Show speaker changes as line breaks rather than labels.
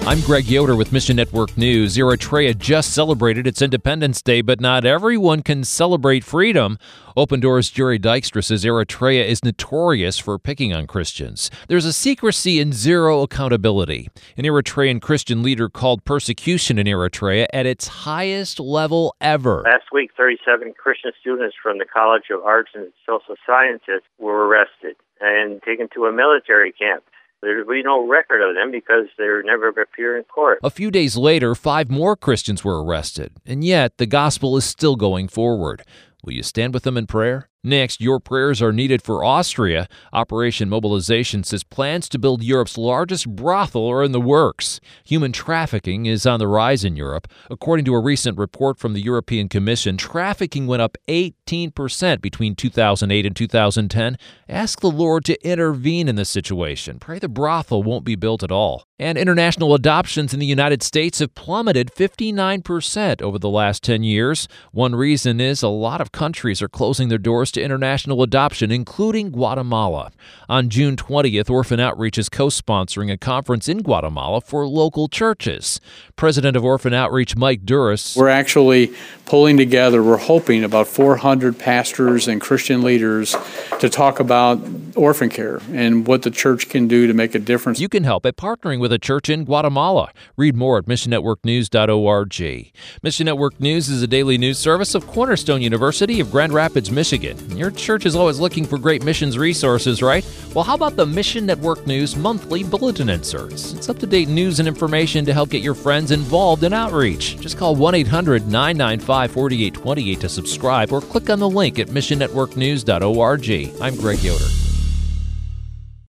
I'm Greg Yoder with Mission Network News. Eritrea just celebrated its Independence Day, but not everyone can celebrate freedom. Open Doors' Jerry Dykstra says Eritrea is notorious for picking on Christians. There's a secrecy and zero accountability. An Eritrean Christian leader called persecution in Eritrea at its highest level ever.
Last week, 37 Christian students from the College of Arts and Social Sciences were arrested and taken to a military camp. There will be no record of them because they never appear in court.
A few days later, 5 more Christians were arrested, and yet the gospel is still going forward. Will you stand with them in prayer? Next, your prayers are needed for Austria. Operation Mobilization says plans to build Europe's largest brothel are in the works. Human trafficking is on the rise in Europe. According to a recent report from the European Commission, trafficking went up 18% between 2008 and 2010. Ask the Lord to intervene in this situation. Pray the brothel won't be built at all. And international adoptions in the United States have plummeted 59% over the last 10 years. One reason is a lot of countries are closing their doors to international adoption, including Guatemala. On June 20th, Orphan Outreach is co-sponsoring a conference in Guatemala for local churches. President of Orphan Outreach, Mike Duras.
We're actually pulling together, we're hoping, about 400 pastors and Christian leaders to talk about orphan care and what the church can do to make a difference.
You can help by partnering with a church in Guatemala. Read more at missionnetworknews.org. Mission Network News is a daily news service of Cornerstone University of Grand Rapids, Michigan. Your church is always looking for great missions resources, right? Well, how about the Mission Network News monthly bulletin inserts? It's up-to-date news and information to help get your friends involved in outreach. Just call 1-800-995-4828 to subscribe or click on the link at missionnetworknews.org. I'm Greg Yoder.